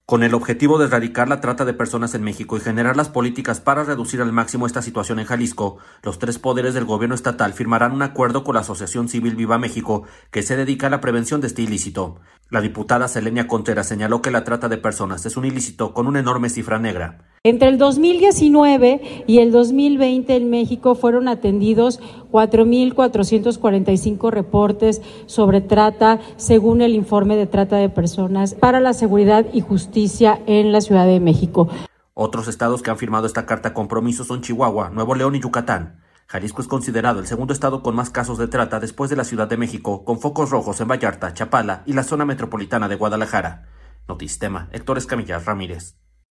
Con el objetivo de erradicar la trata de personas en México y generar las políticas para reducir al máximo esta situación en Jalisco, los tres poderes del gobierno estatal firmarán un acuerdo con la Asociación Civil Viva México, que se dedica a la prevención de este ilícito. La diputada Selenia Contreras señaló que la trata de personas es un ilícito con una enorme cifra negra. Entre el 2019 y el 2020 en México fueron atendidos 4.445 reportes sobre trata, según el informe de trata de personas para la seguridad y justicia en la Ciudad de México. Otros estados que han firmado esta carta compromiso son Chihuahua, Nuevo León y Yucatán. Jalisco es considerado el segundo estado con más casos de trata después de la Ciudad de México, con focos rojos en Vallarta, Chapala y la zona metropolitana de Guadalajara. Notistema, Héctor Escamilla Ramírez.